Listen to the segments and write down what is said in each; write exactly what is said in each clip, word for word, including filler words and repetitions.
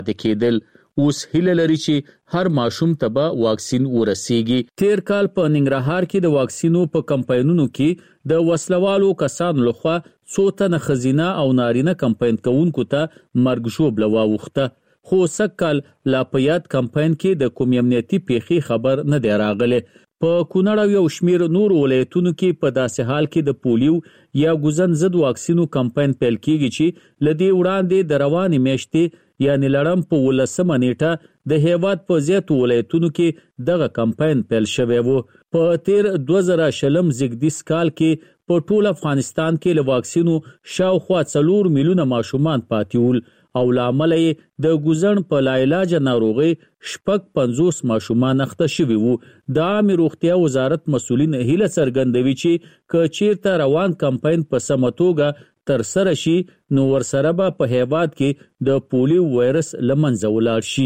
کېدل. اوس هیله لري چې هر ماشوم ته به واکسین ورسیږي. تیر کال په ننګرهار کې د واکسینو په کمپاینونو کې د وسلوالو کسانو لخوا څو تنه ښځینه او نارینه کمپاین کوونکو ته مرګ ژوبله واوښته. خو سږکال لا په یاد کمپاین کې د کوم امنیتي پیښې خبر نه دی راغلی. په کونړ او یو شمیر نور ولایتونو کې په داسې حال کې د پولیو یا ګوزن ضد واکسینو کمپاین پیل کیږي چې لدې وړاندې د روانې میاشتې یعنی لړم په ولسمه نیټه د هیواد په زیاتو ولایتونو کې دغه کمپاین پیل شوی و. په تیر دوه زره شلم زیږدیز کال کې په ټول افغانستان کې له واکسینو شاوخوا څلور میلیونه ماشومان پاتې ول او له امله یې د ګوزن په لاعلاجه ناروغۍ شپږ پنځوس ماشومان اخته شوي وو. د عامې روغتیا وزارت مسؤلین هیله څرګندوي چې که چیرته روان کمپاین په سمه توګه تر سره شي نو ورسره به په هیواد کې د پولیو وایرس له منځه ولاړ شي.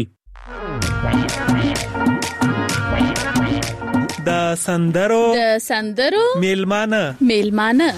د سندرو د سندرو میلمانه میلمانه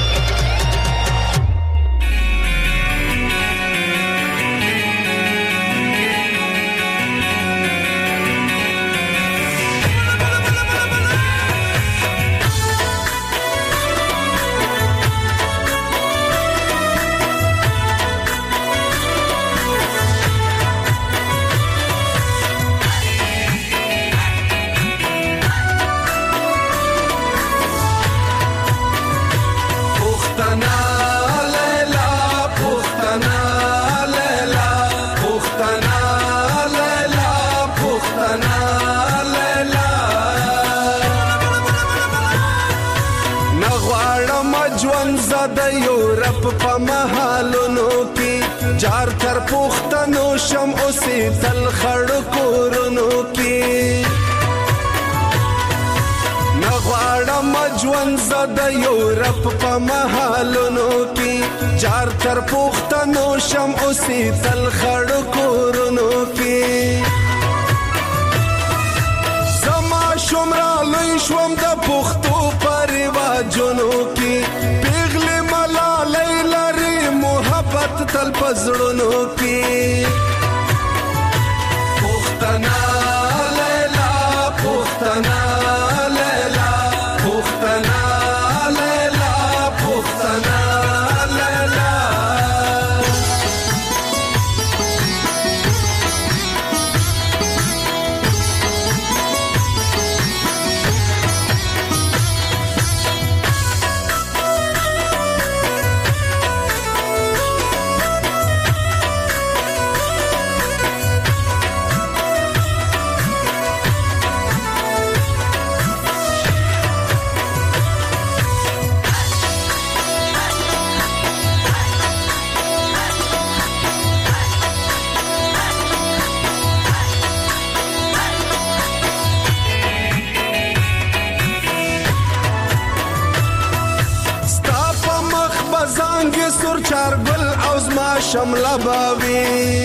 په محلونو کې جار تر پښتنو شم اوسې تل خړ کورونو کې نغواړم ژوند زده یورپ په محلونو کې جار تر پښتنو شم اوسې تل خړ کورونو کې زما شمرا لوی شوم د پښتو پر رواجونو کې تل پزړونو کې پښتنا لیلا پښتنا لیلا پښتنا لیلا پښتنا لیلا شملا باوی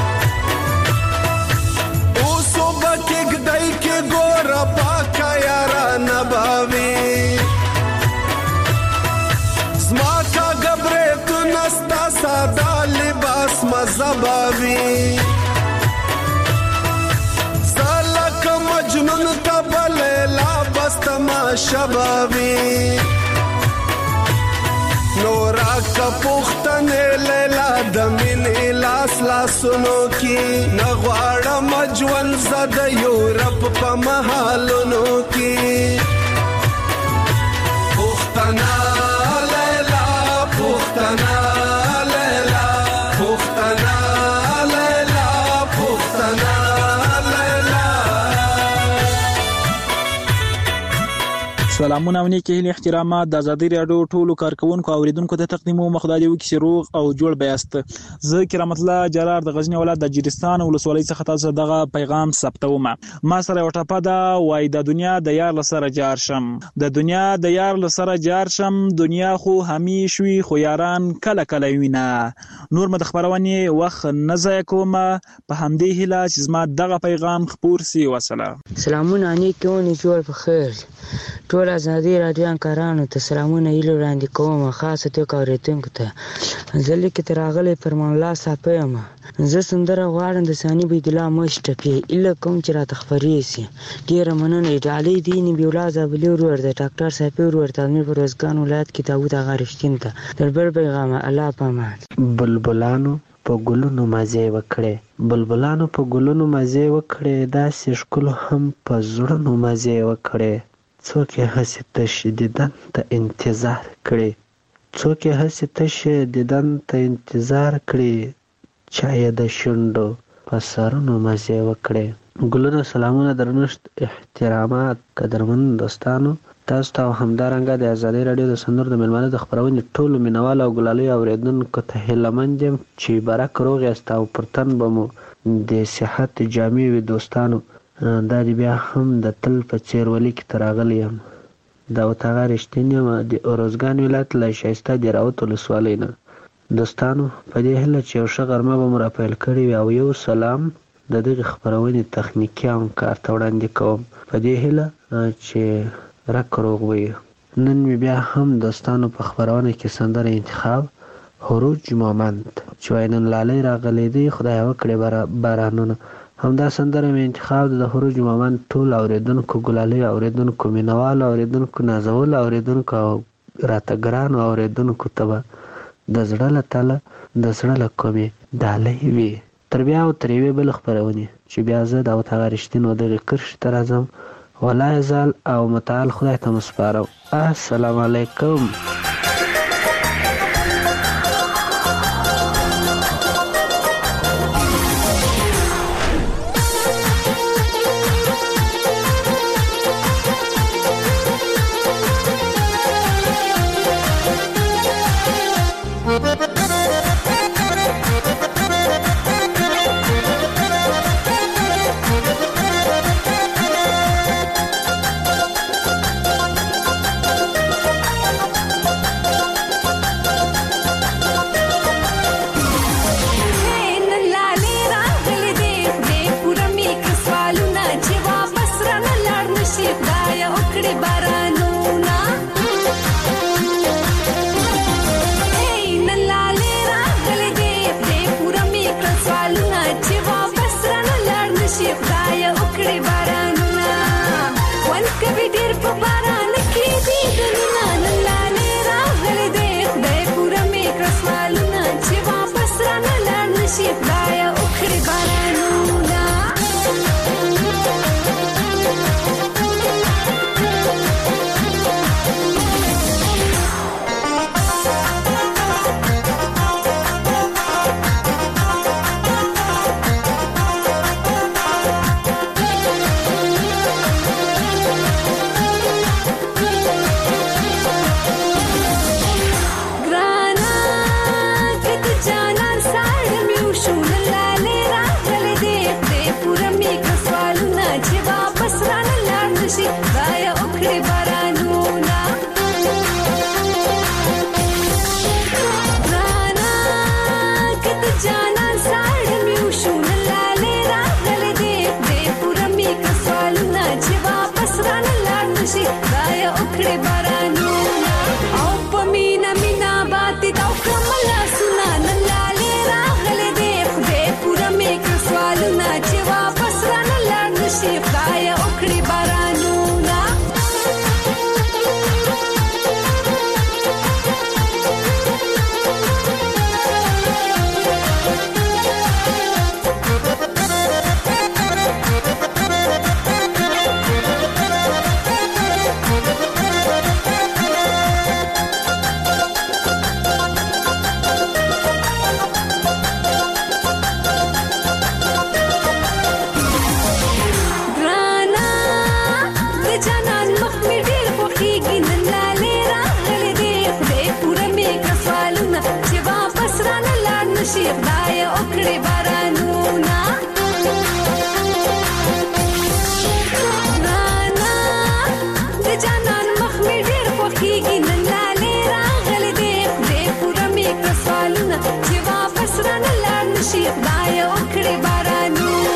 او صبح کې گدای کې ګور پاکا یارا نباوی زما کا غبره تو نستا ساده لباس مزباوی سالک مجنون قبل لا بستما شبابی نورا کا پختنه لیلا دمین لاس لاسونو کی نغواړم ژوند زده یورپ په محلونو کی پختنا لیلا پختنا لیلا پختنا لیلا پختنا سلامونه ونیکې هیله احترامات د ازادي راډیو ټولو کارکونکو او اوریدونکو ته تقدیم او مخدادي وکي چې روغ او جوړ بیاست. زه کرامت الله جلال د غزنی ولایت د جریستان ولسوالۍ څخه تاسو دغه پیغام ثبتوم. ما سره یو ټاپه ده وای د دنیا د یار لسره جار شم د دنیا د یار لسره جار شم دنیا خو همیش وي خو یاران کله کله وینا نور مد خبرونه وخت نه ځای کوم په همدې هیله چې زما دغه پیغام خپور سي. وسلام. سلامونه نیکونه جوړ په خیر ټول ټول ازادي راډیو همکارانو ته سلامونه هیله وړاندې کوم، خاصه توګه اورېدونکو ته. زه لیک ته راغلی فرمان الله صافی یم. زه سندره غواړم د ثاني بيدالله مش ټپې ایله کوم چې راته خپرې سي. ډېره مننه. ډالۍ دي نبي الله زابلي ورور د ډاکټر صافی ورور ته امیر فروزګان ولایت کې داود اغا رښتین ته در بل پیغام الله پامان. بلبلانو په ګلونو مزې وکړې، بلبلانو په ګلونو مزې وکړې، داسې ښکلو هم په زړونو مزې وکړې. څوک یې هسې تش دیدن ته انتظار کړي، څوک یې هسې تش دیدن ته انتظار کړي، چا یې د شونډو په سرونو مزې وکړې. ګلونه، سلامونه، درنښت، احترامات قدرمن دوستانو، تاسو ته او همدارنګه د ازادۍ راډیو د سندرو د میلمانه د خپرونې ټولو مینوالو او ګلالیو اورېدونکو ته هیلهمند یم چې برک روغ یاست او پر تن به مو د صحت جامې وي. دوستانو، دا دې بیا هم د تل په څېر ولي کې ته راغلی یم. داود اغا رښتین یم د اروزګان ولایت له ښایسته دراوت ولسوالۍ نه. دوستانو، په دې هیله چې یو ښه غرمه به مو راپیل کړې وي او یو سلام د دغې خپرونې تخنیکي همکار ته وړاندې کوم په دې هیله چې رک روغ وي. نن مې بیا هم دوستانو په خپرونه کې سندره انتخاب هروج مومند چې وایي نن لالی راغلی دی خدای وکړې بارانونه. همدا سندره مې انتخاب د هروج مومند ټول اورېدونکو ګلالیو اورېدونکو مینوالو اورېدونکو نازولو اورېدونکو او راته ګرانو اورېدونکو ته به د زړه له تله د زړه له کومې ډالۍ وي. تر بیا او تر یوې بلې خپرونې چې بیا زه داود اغا رښتین و دغې کرښې ته راځم، ولا یزال او متعال خدای ته مو سپارم. السلام علیکم.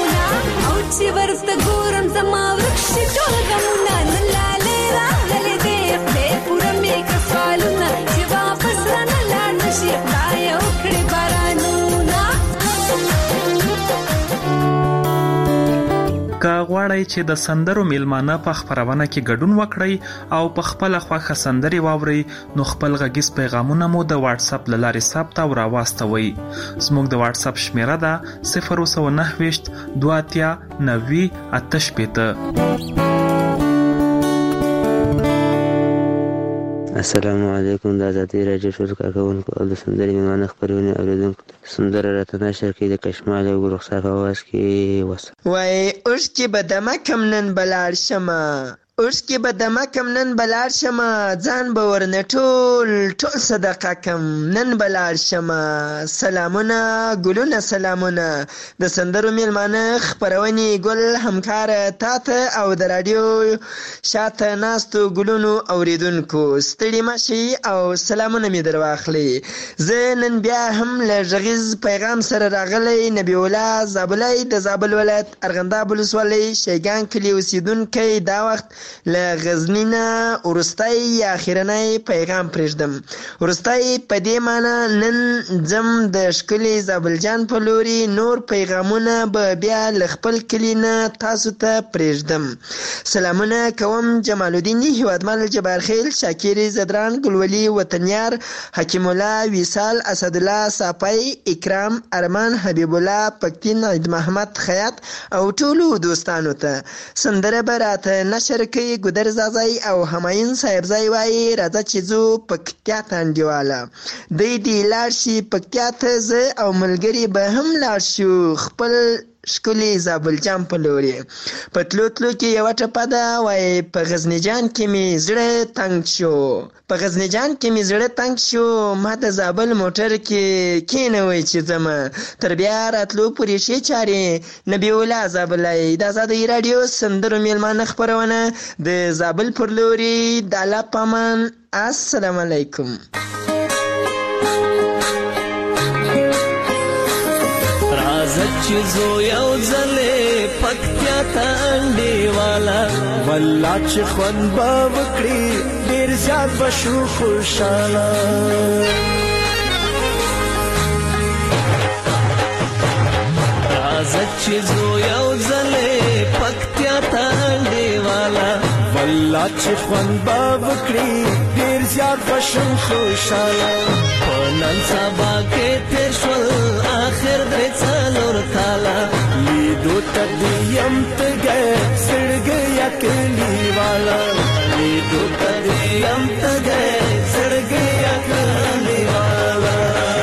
چې ورته ګورم زما ورک شي ټول غمونه. نن لالی راغلی دی که غواړئ چې د سندرو میلمانه په خپرونه کې ګډون وکړئ او په خپله خوښه سندرې واورئ نو خپل غږیز پیغامونه مو د واتساپ له لارې ثبت او راواستوئ. زموږ د واتساپ شمیره ده صفر سوه نهه ویشت دوه اتیا نوي اته شپېته. السلام علیکم. د ازادي راډیو ټولو کارکوونکو او د سندرې میلمانه خپرونې اورېدونکو سندره راته نشر کړي د کشمال او رخسار په اواز کې وسه. وای اوښکې به دمه کم نن به لاړ شمه، اوښکې به دمه کم نن به لاړ شمه، ځان به ورنه ټول ټول صدقه کم نن به لاړ شمه. سلامونه ګلونه سلامونه د سندرو میلمانه خپرونې ګل همکاره تاته او د راډیو شاته ناستو ګلونو اوریدونکو ستړي مشي او سلامونه مې در واخلي. زه نن بیا هم له غږیز پیغام سره راغلی نبی الله زابلی د زابل ولایت ارغنداب ولسوالۍ شیګان کلي اوسیدونکی دا وخت له غزني نه وروستی یا اخرنی پیغام پرېږدم. وروستی په دې معنی نن ځم د ښکلي زابل جان په لوري، نور پیغامونه به بیا له خپل کلي نه تاسو ته پرېږدم. سلامونه کوم جمال الدین هیوادمل جبارخیل شاکر زدران ګلولي وطنیار حکیم الله وصال اسدالله صافی اکرام ارمان حبیب الله پکتین عید محمد خیاط او ټولو دوستانو ته. سندره به راته نشر کوي ګودر زازی او همایون صاحبزی وایي راځه چې ځو پکتیا ته انډیواله دی دی لاړ شي پکتیا ته، زه او ملګري به هم لاړ شو خپل ښکلي زابل جان په لوري. په تلو تلو کې یوه ټپه ده وایي په غزني جان کې مې زړه تنګ شو، په غزني جان کې مې زړه تنګ شو، ما د زابل موټر کې کېنوئ چې ځمه تر بیا راتلو پورې ښې چارې. نبی الله زابلی د ازادۍ راډیو سندرو میلمانه خپرونه د زابل پر لوري د الله په امان. السلام علیکم. راځه چې زو یو ځلې پکتیا ته انډیواله، والله چې خوند به وکړي ډېر زیات به شو خوشحاله. راځه چې زو یو ځلې پکتیا ته انډیواله، والله چې خوند به وکړي ډېر زیات به شو خوشحاله. په نن سبا کې تېر شول آخر درې څلور کاله، لیدو ته دې یم تږی زړګی کلیواله، لیدو ته دې یم تږی زړګی کلیواله.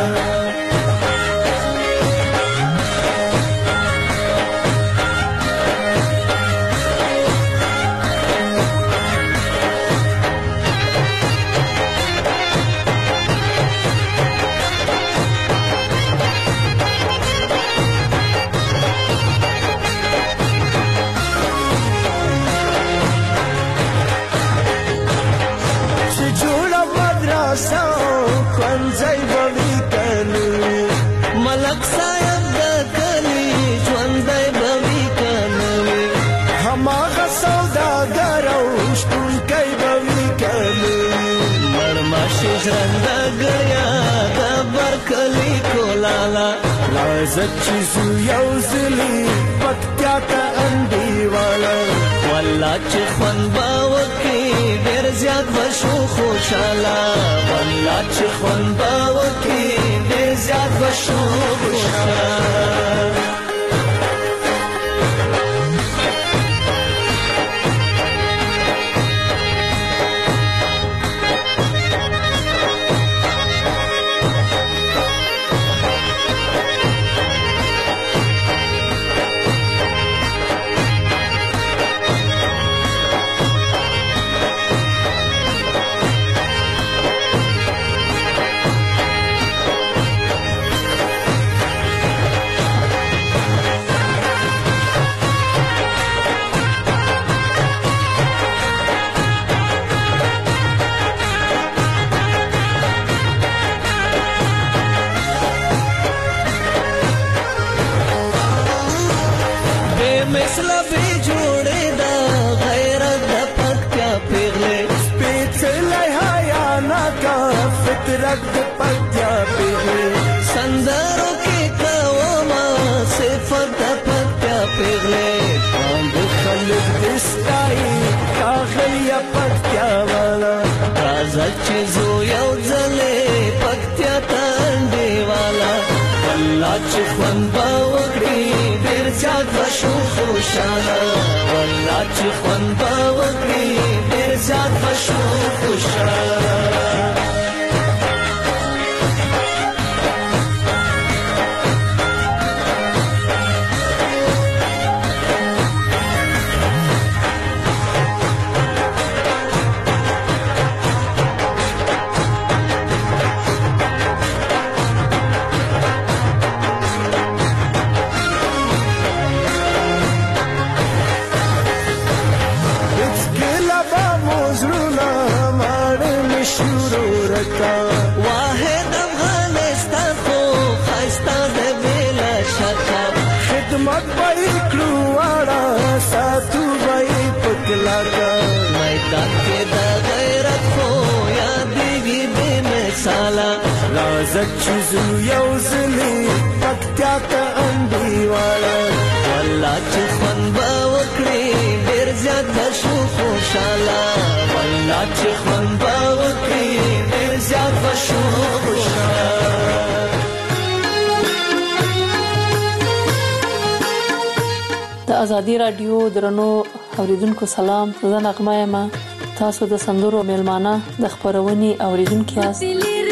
ملک صاحب د کلی ژوندی به وي که نه وي، هماغه سوداګر او شپونکی به وي که نه وي. مړماشي ژرنده ګړیا د برکلي کولاله، راځه چې ځو یو ځلې پکتیا ته انډیواله، والله چې خوند به وکړي ډېر زیات به شو خوشحاله، والله چې خوند به وکړي ډېر زیات به شو خوشحاله. مثلا به جوړې دا غیرت د پکتیا پیغلې، سپېڅلی حیا ناکه فطرت د پکتیا پیغلې، سندرو کې کومه صفت د پکتیا پیغلې، خوند به وکړي ډېر زیات به شو خوشحاله والله چې خوند به وکړي ډېر زیات به شو خوشحاله واحد افغانستان خو خسته د بلا شکه خدمت به کړو واړه ساتو به پکلاکا میدان کې د غیرت خو یادېږي بې مثاله راځه چې ځو یو ځلې پکتیا ته انډیواله والله چې خوند به وکړي ډېر زیات به شو خوشحاله والله چې خوند به وکړي ډېر زیات به شو خوشحاله د ازادي راډیو درنو اوریدونکو سلام، زه نغمه یم. تاسو د سندرو میلمانه د خبرونې اوریدونکو یاست.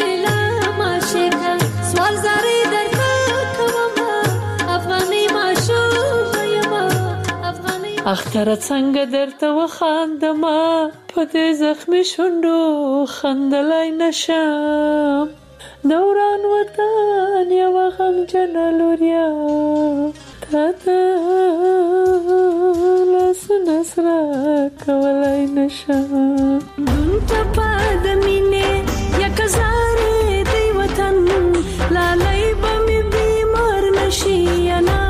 اختر څنګه درته وخاندما په دې زخمي شونډو خندلای نشم دوران وطن یو غمجن لوریا تاته لاسونه سره کولای نشم دون ته پاد مینه یک زارې دی وطن لالای به مې بیمار نشي انا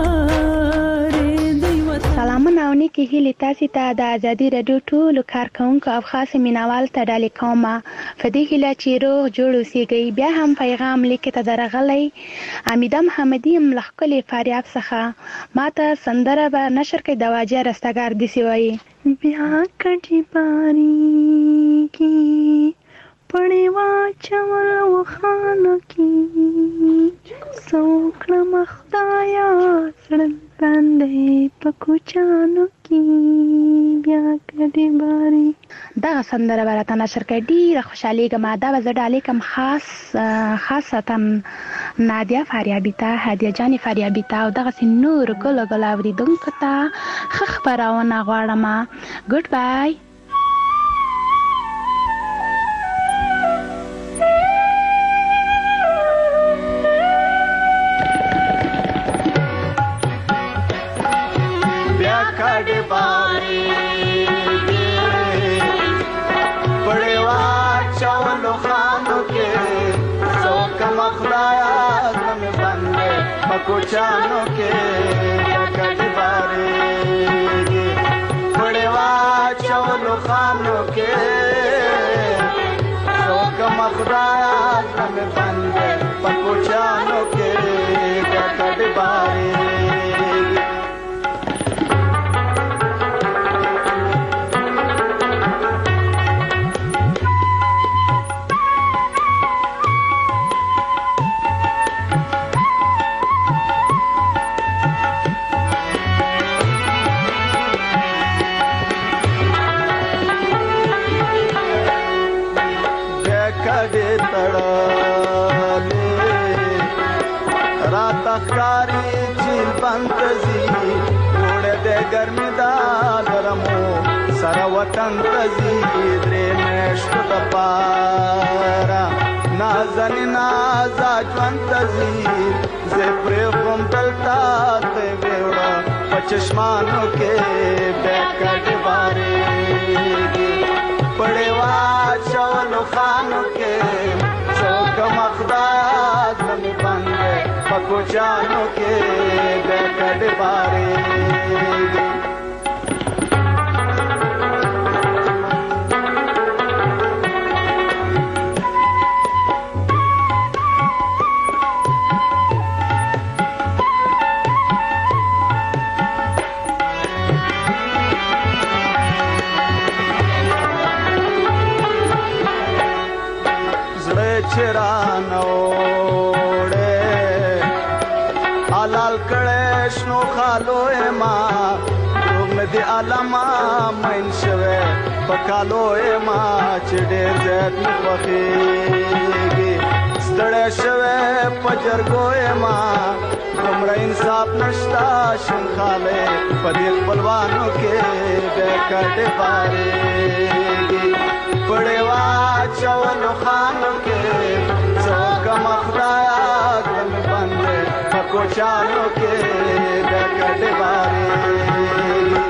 سلامونه او نیکی هیلې تاسې ته د ازادي راډیو ټولو کارکوونکو او خاص مینوال ته ډالۍ کوم په دې هیله چې روغ جوړ اوسئ. بیا هم پیغام لیکې ته درغلی حمیده محمدي یم له ښکلي فاریاب څخه. ما ته سندره به نشر کوي د واجه رستګار داسې وایي بیا کټي پاریږي پړې واچول وخانو کې څه وکړم خدایه زړه باندې په کوچانو کې بیا کډې باري. دغه سندره به راته نشر کړي ډېره خوشحالېږم. دا به زه ډالۍ کوم خاص خاصتا نادیه فاریابي ته، هدیه جانې فاریابي ته او دغسې نورو ګلو ګلو اورېدونکو ته ښه خپرونه غواړم. ګډ بای. کډې بارېږي پړې واچولو خانو کې څه وکړم خدایه زړه مې بند دی په کوچانو کې بیا کډې بارېږي پړې واچولو خانو کې څه وکړم خدایه زړه مې بند دی په کوچانو کې بیا کډې بارېږي. تخکاری چیل بنتزی اوڑے دے گرمی دا گرمو سر وطن تزی درے میشت دا پارا نازنی نازا جوان تزی زپری خم دلتا تے بیوڑا پچشمانوں کے بیکڑ باریگی پڑے واچولو خانوں کے چوک مخداد نمی بندے پکو جانو کے بیکڑ باریگی. شنو خالو ما روغ ندی علما مین شوه پکالو ما چې ډېر زیات مخوخیږي ستړی شوه پجرګو ما دومره انصاف نشتا شنخاله په دې خپلوانو کې بیا کډې بارېږي پړې واچولو خانو کې څوک مخدایا ګم بندې په کوچانو کې بیا کډې بارېږي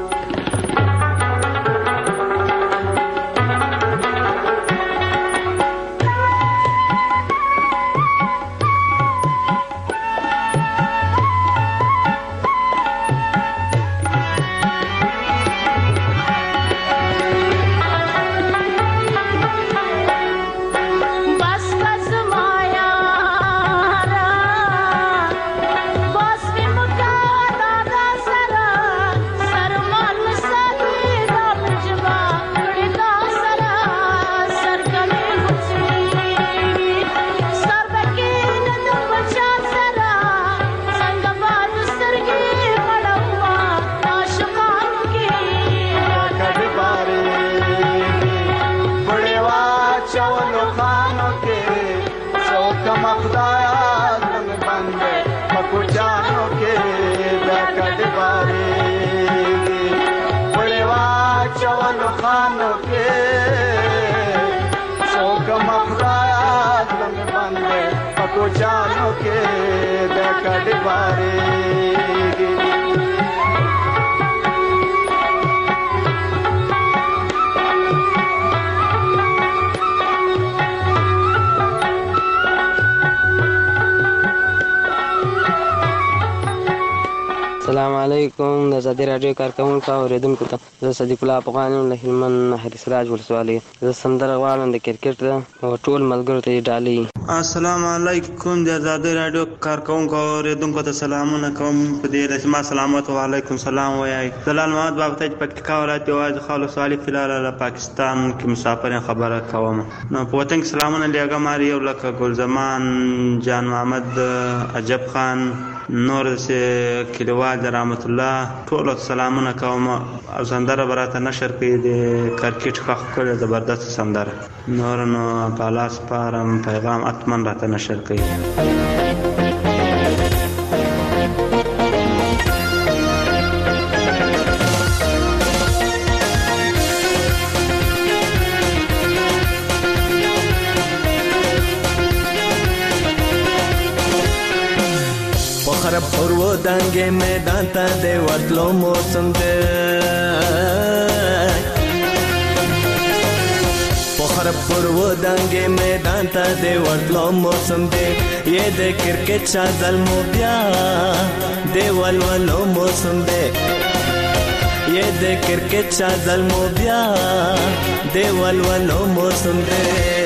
कोचानो के देखड़ बारेगी السلام علیکم د ازادي راډیو کارکونکو اوریدونکو ته زه صدیق الله افغان له هلمند نهر سراج ولسوالۍ زه سندره غواړم د کرکټ او ټول ملګرو ته ډالۍ. السلام علیکم د ازادي راډیو کارکونکو اوریدونکو ته سلامونه کوم. په دې رسمه سلامت و علیکم سلام وایي. زلال محمد بابا ته پکتیکا ولایت یوازې خالو سوالی فلال له پاکستان کې مسافر خبره کوم. نو په وطن کې سلامونه لګم اړیو لکه ګل زمان جان محمد عجب خان نور سه کلیوال رحمت الله ټول سلامونه کوم. او سندره براته نشر کړي د کرکټ خخ کړه زبردست سندره نور نو پالاس پارم پیغام اتمن راته نشر کړي. خراب پرو دنګې میدان ته د ورتلو موسم دی په خراب پرو دنګې میدان ته د ورتلو موسم دی یې د کرکټ شادل مو بیا د ولولو موسم دی یې د کرکټ شادل مو بیا د ولولو موسم دی.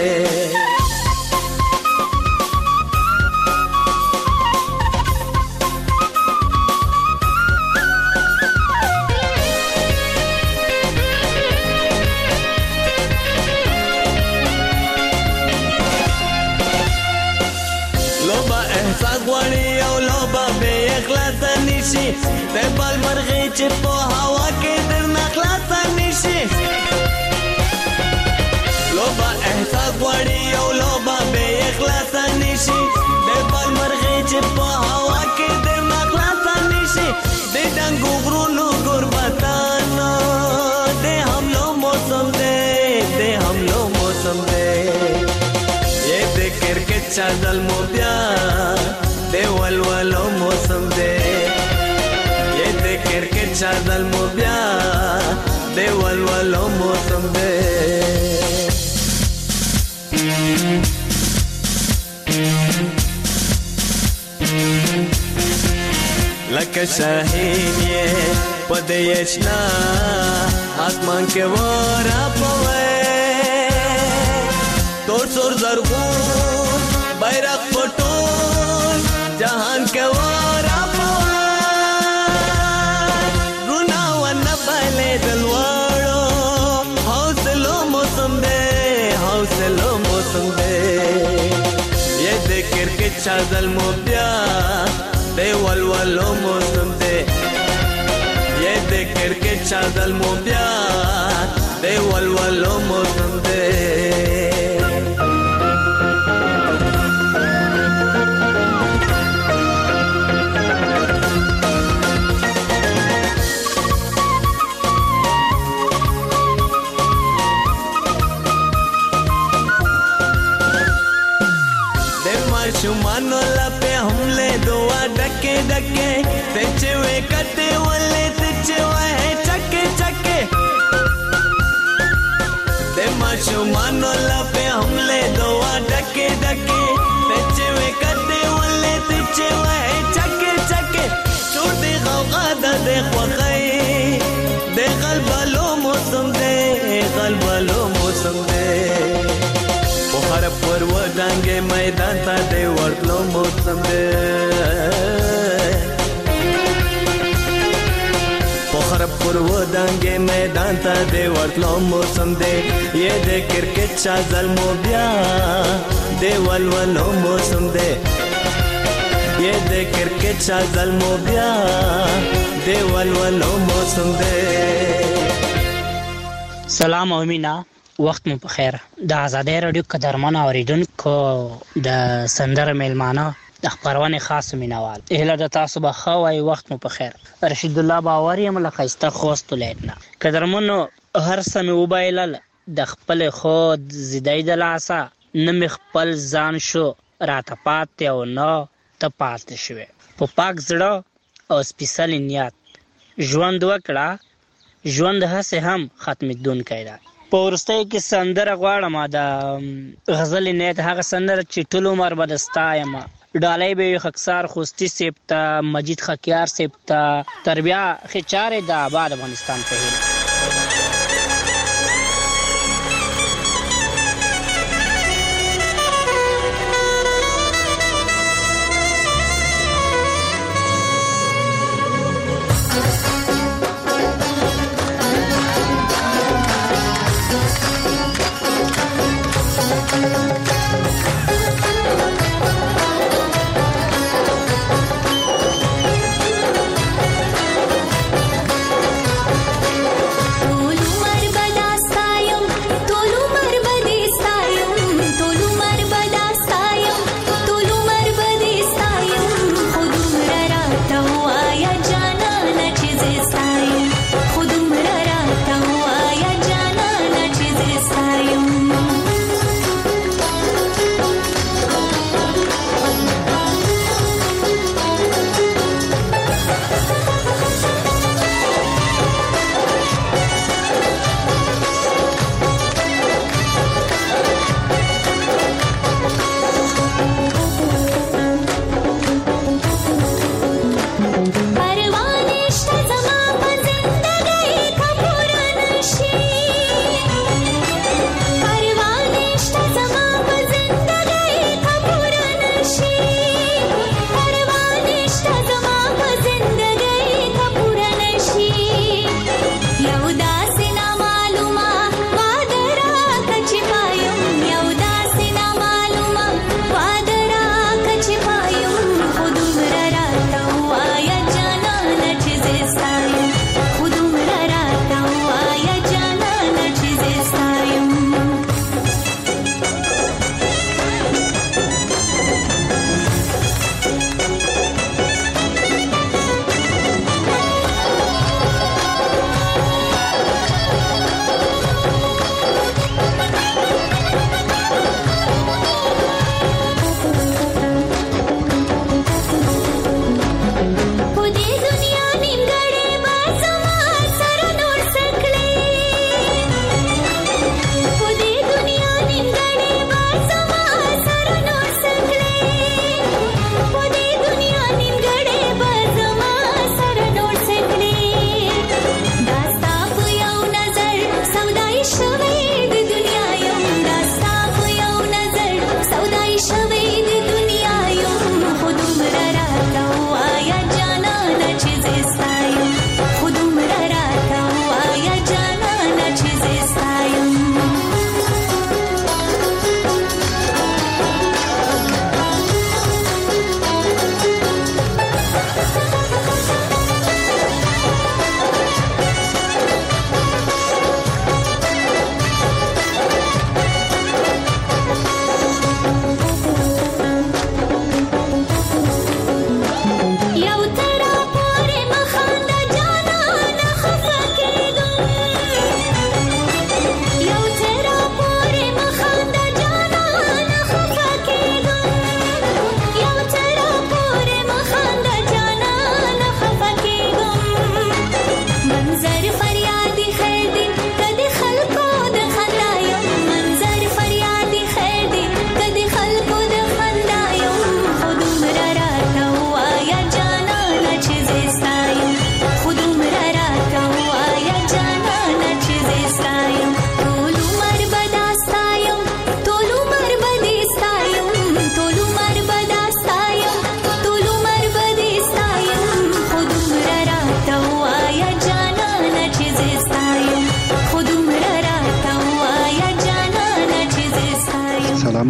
د بال مرغې چې په هوا کې در نخلاص نشي لوبه احساس غواړي او لوبه بې اخلاص نشي د بال مرغې چې په هوا کې در نخلاص نشي د ډنګو غرونو غربتانو د حملو موسم دی د حملو موسم دی یې د کرکټ چادل مو بیا د ولولو موسم دی کرکټ چادل مو بیا د ولولو موسم دی. لکه شاهین یې په دې اشنا اسمان کې ورا پوي تور تور زرغون بیرغ پټول جهان کې ورا چادل مو بیا د د ولولو موسم دی یې د کرکټ چادل مو بیا د ولولو موسم دی شمانو لپه حمله دوا ډکه ډکه تچې وې کته ولې تچې وې چکه چکه دما شمانو لپه حمله دوا ډکه ډکه تچې وې کته ولې تچې وې چکه چکه ټوټي غوغا د خوخې د قلبلو موسم دې قلبلو موسم دې هر پر ودانګې میدان ته دی ورتلو موسم دی هر پر ودانګې میدان ته دی ورتلو موسم دی یې د کرکټ چازل مو بیا دی ولولو موسم دی یې د کرکټ چازل مو بیا دی ولولو موسم دی سلام او مینا وخت مو په خیر د آزادۍ رادیو قدرمن اوریدونکو د سندره میلمانه د خبرونه خاص مینوال اهلا د تاسو به خو وای وخت مو په خیر رشید الله باور یم لخصته خوست لیدنا قدرمنو هر سم وبایل د خپل خود زیدای د لاسا نم خپل ځان شو راته پات او نو ته پات شوه په پاک زړه او سپیشل نیت ژوند وکړه ژوند هڅه هم ختمېدون کړه په ورستۍ کې سندره غواړم د غزل نیت هغه سندره چې ټول عمر بدستایم ډالۍ به خکسار خوستی سپتا مجید خکیار سپتا تربیه خچاره د آباد افغانستان په هیله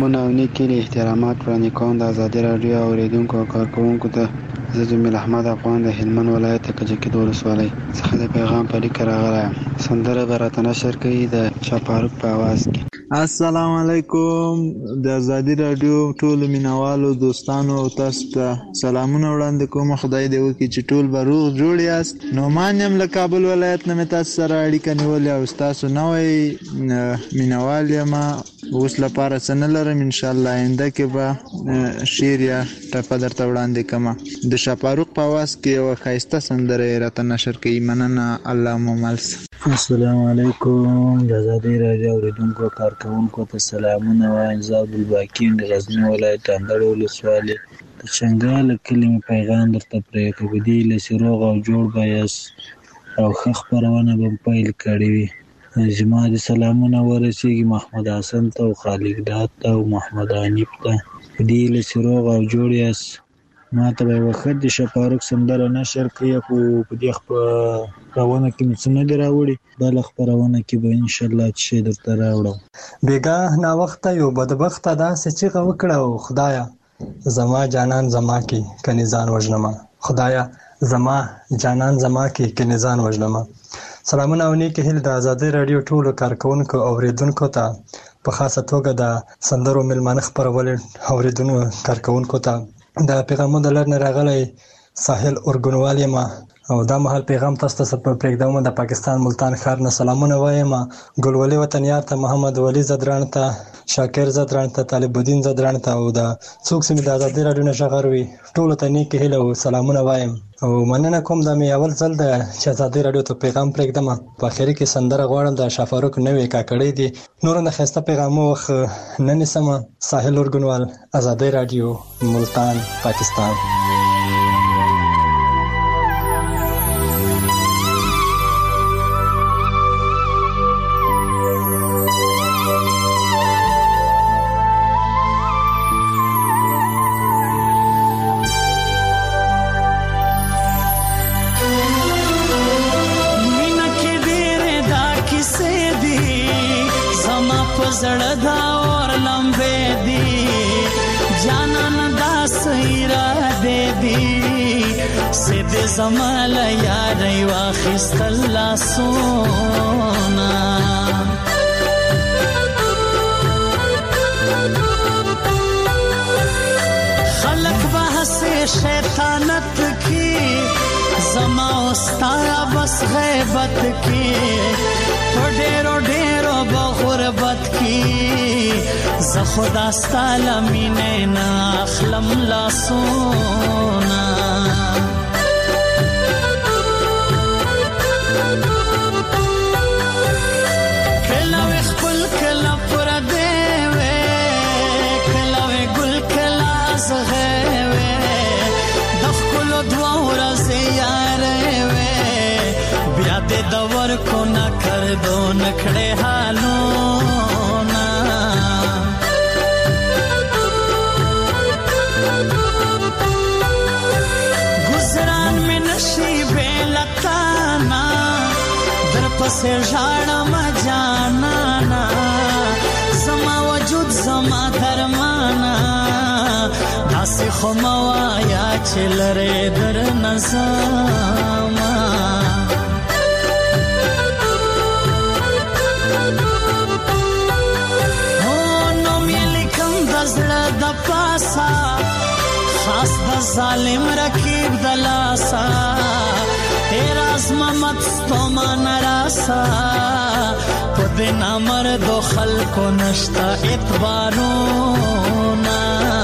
سلامونه او نیکې احترامات وړاندې کوم د ازادي راډیو اورېدونکو او کارکوونکو ته. زه جمیل احمد افغان د هلمند ولایت کجکي ولسوالۍ څخه د پیغام په لیک راغلی یم. سندره به راته نشر کوي د شاپاروک په اواز کې. السلام علیکم د ازادي راډیو ټولو مینوالو دوستانو او تاسو ته سلامونه وړاندې کوم. خدای دې وکړي چې ټول به روغ جوړ یاست. نعمان یم له کابل ولایت نه مې تاسو سره اړیکه نیولې او ستاسو نوی مینوال یم. اوس لپاره څه نه لرم، انشاءالله آینده کې به شعر یا ټپه درته وړاندې کومه. د شاپاروک په اواز کې یوه ښایسته سندره یې راته نشر کوي. مننه، الله مو مل شه. السلام علیکم د ازادي راډیو اورېدونکو کارکوونکو ته سلامونه وایم. زه عبدالباقي د غزني ولایت اندړ ولسوالۍ د چنګاله کلي مې پیغام درته پرېښی. په دې هیله چې روغ او جوړ به یاست او ښه خپرونه به پیل کړې وي. زما د سلامونه ورسېږي محمد حسن ته او خالق ډاډ ته او محمد حنیف ته. په دې هیله چې روغ او جوړ یاست. ما ته به یوه ښه د شاپاروک سندره نشر کوي، خو په دې خپرونه کې مې څه نه دي راوړي. بله خپرونه کې به انشاءالله چې شی درته راوړم. بېګا ناوخته یو بدبخته داسې چیغه وکړه او خدایه زما جانان زما کې کنې ځان وژنمه. خدایه زما جانان زما کې کنې ځان وژنمه. سلامونه او نیکې هیلې د ازادي راډیو ټولو کارکوونکو او اورېدونکو ته، په خاصه توګه د سندرو میلمانه خپرولې اورېدونکو کارکوونکو ته. د پیغامونو د لړ نه راغلی ساحل اورګنوال یم او دا مهال پیغام تاسو ته پرېږدم. د پاکستان ملتان ښار نه سلامونه وایم. ګلولي وطنیار ته، محمد ولی زدران ته، شاکر زدران ته، طالب الدین زدران ته او د څوک چې مې د ازادي راډیو نه غږ وي ټولو ته نیکې هیلې او سلامونه وایم او مننه کوم. دا مې اول ځل ده چې ازادي راډیو ته پیغام پرېږدم. په اخري کې سندره غواړم د شاپاروک نوې کاکړۍ دي. نور نه ښایسته پیغامو وخت نه نیسمه. ساحل اورګنوال، ازادي راډیو، ملتان، پاکستان. زمال یاری واخیستل لاسونا خلق بحث شیطانت کی زما استایا بس غیبت کی تو ډیرو ډیرو بغربت کی ز خدا ستاله مینه نا اخلم لاسونا دور کو نہ کر دو نکھڑے حالونا گزران میں نشیب لتانا در پسے جھاڑا مجانانا زما وجود زما درمانا داسی خموایا چلرے در نظاما خاص د ظالم رکیب دلاسا تیرا عظمت ستوما نراسا پد نامرد و خلقو نشتا اعتبارونا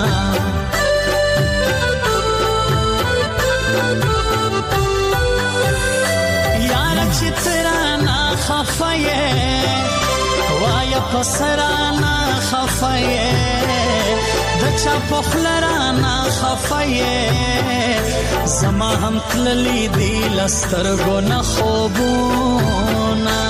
یار چترانا خفایه وایا پسرانا خفایه دچا پخلرانا خفایه زما هم تللی دی لسترگو نخوبونا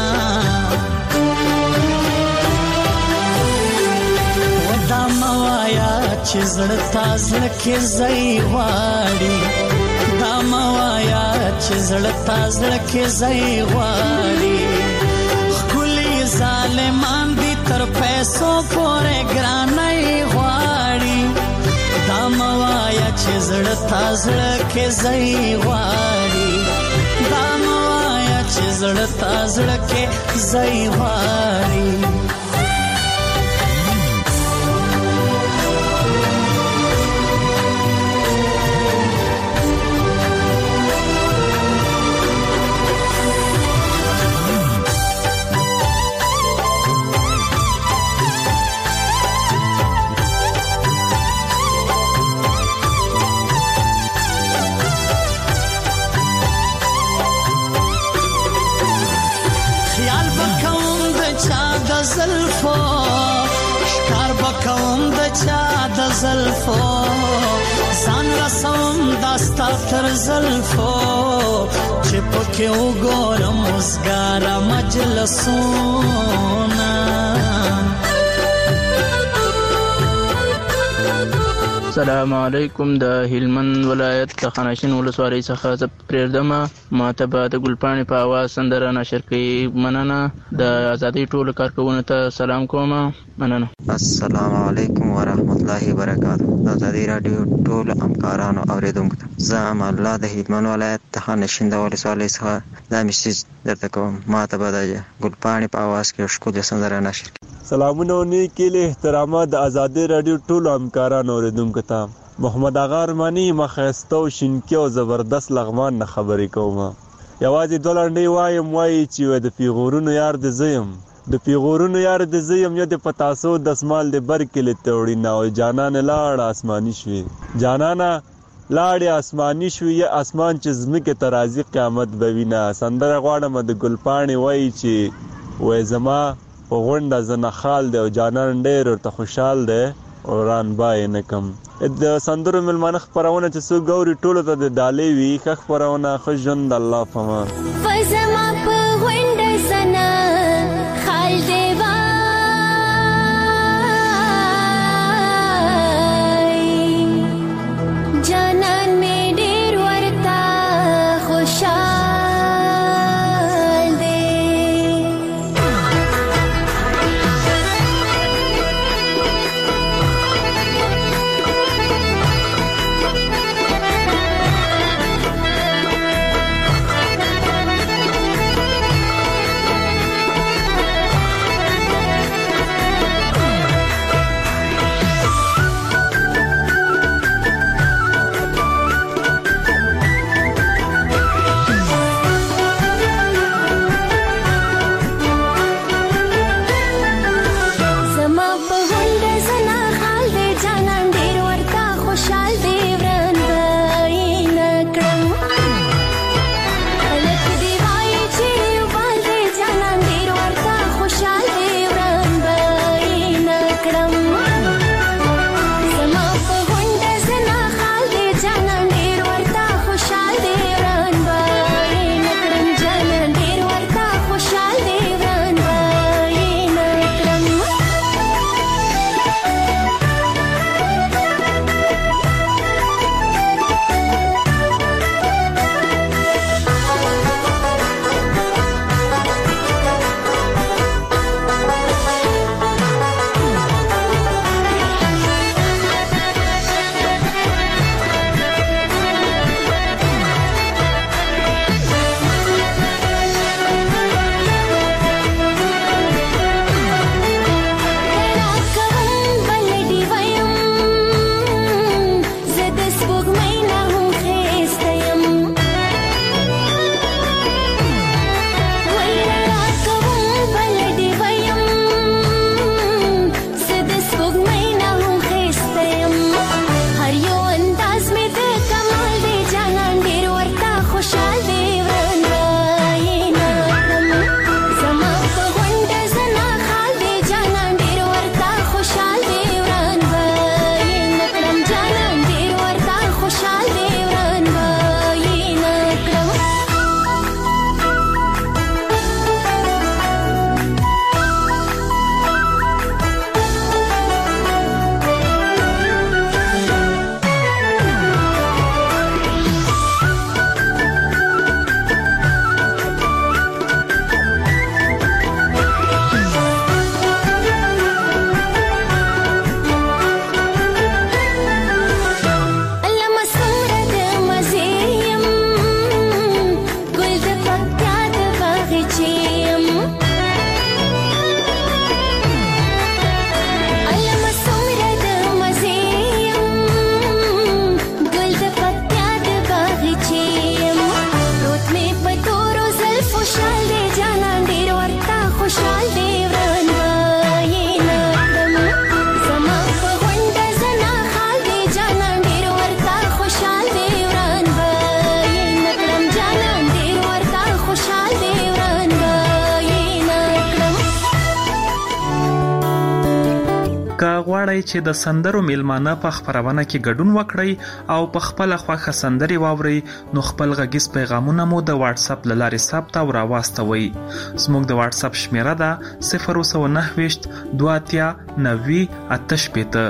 ودا موایا چی زڑتا زڑکی زی غاڑی دا موایا چی زڑتا زڑکی زی غاڑی خکلی ظالمان دی تر پیسو پورے گرانای چې زړه تا زړه کې ځای غواړي دا مه وایه چې زړه تا زړه کې ځای غواړي زلفو شکار بکوم د چا د زلفو ځان رسوم داستا تر زلفو چې پکې وګورم وزګاره مجلسونه السلام علیکم د هلمند ولایت د خانشین ولسوالۍ څخه زه پرېږدمه ماته به د ګلپاڼې په اواز سندره نشر کوي مننه د ازادۍ ټولو کارکوونکو ته سلام کوم مننه السلام علیکم ورحمت الله وبرکاته د ازادۍ راډیو ټولو همکارانو اوریدونکو ته زه ام الله د هلمند ولایت د خانشین د ولسوالۍ څخه دا میسیج درته کوم ماته به د ګلپاڼې په اواز کې ښکلې سندره نشر کوي سلامونه و نیکې له احترامات د ازادۍ راډیو ټولو همکارانو اوریدونکو ته محمد آغا ارماني ما ښایسته او شینکي او زبردست لغمان نه خبرې کوم یوازې دوه لنډۍ وایم وایي چې د پیغورونو یار د زه یم د پیغورونو یار د زه یم یا د پتاسو دسمال د بر کلي ته وړینه او جانانه لاړه اسماني شوې جانانه لاړې اسماني شوې یا اسمان چې ځمکې ته راځي قیامت به وینه سندره غواړم د ګلپاڼې وایي چې وایي زما په غونډه زه نخال دی او جانان ډېر ورته خوشحال دی وران بای نه کم د سندرو مېلمانه خپرونه چې څوک ګوري ټولو ته د ډالۍ وي ښه خپرونه ښه ژوند الله په امان زما په غونډه زه نخال دی وای جانان مې ډېر ورته خوشحال غواړئ چې د سندرو میلمانه په خپرونه کې ګډون وکړئ او په خپله خوښه سندرې واورئ نو خپل غږیز پیغامونه مو د واتس اپ له لارې ثبت او راواستوئ. زموږ د واتس اپ شمیره ده صفر اووه نهه ویشت دوه اتیا نوي اته شپېته.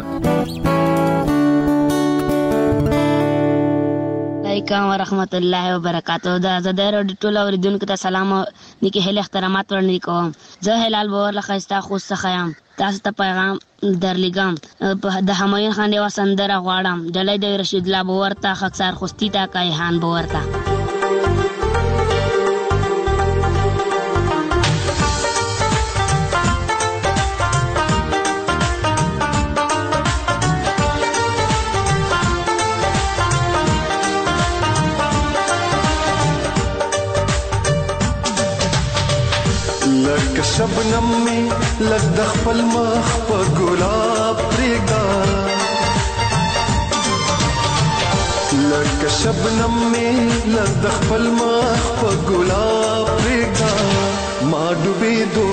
علیکم ورحمت الله وبرکاتہ. د آزادۍ راډیو ټول اوریدونکو ته سلام او نیکی هیلې احترامات وړاندې کوم. زه هلال باور له ښایسته خوست څخه یم. تاسو ته پیغام درلیږم. د همایون خان یوه سندره غواړم. ډلۍ د رشید الله باور ته، خاکسار خوستي ته، کایحان باور ته. لکه شبنم می لږ د خپل مخ په ګلاب پرېږده، لکه شبنم می لږ د خپل مخ په ګلاب پرېږده، ما ډوبېدو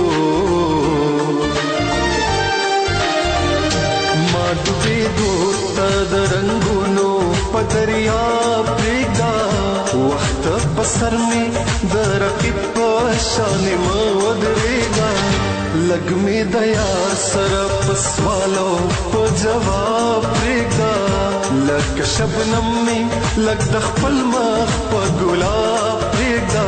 ما ډوبېدو ته د رنګونو په دریاب پرېږده، وخت په سر می د رقیب په شان مه ودرېږه، لږ مې د یار سره په سوالو په جواب پرېږده، لکه شبنم مې لږ د خپل مخ په ګلاب پرېږده.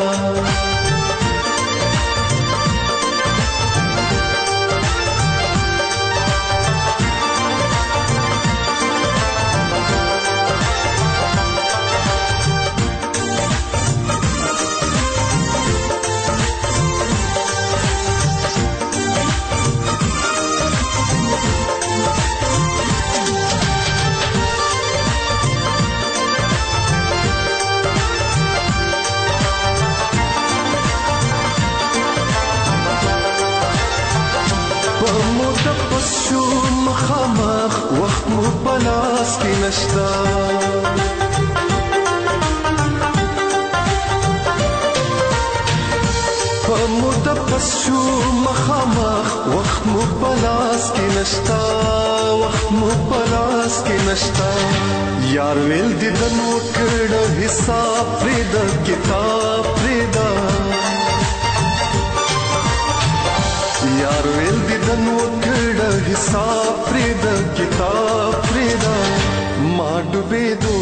مخامخ وخت مو په لاس کې نشته، په موده پس شو مخامخ وخت مو په لاس کې نشته، وخت مو په لاس کې نشته، یار ویل دیدن وکړه حساب پرېږده، کتاب پرېږده، یار ویل دیدن وکړه حساب پرېږده، کتاب پرېږده، ما ډوبېدو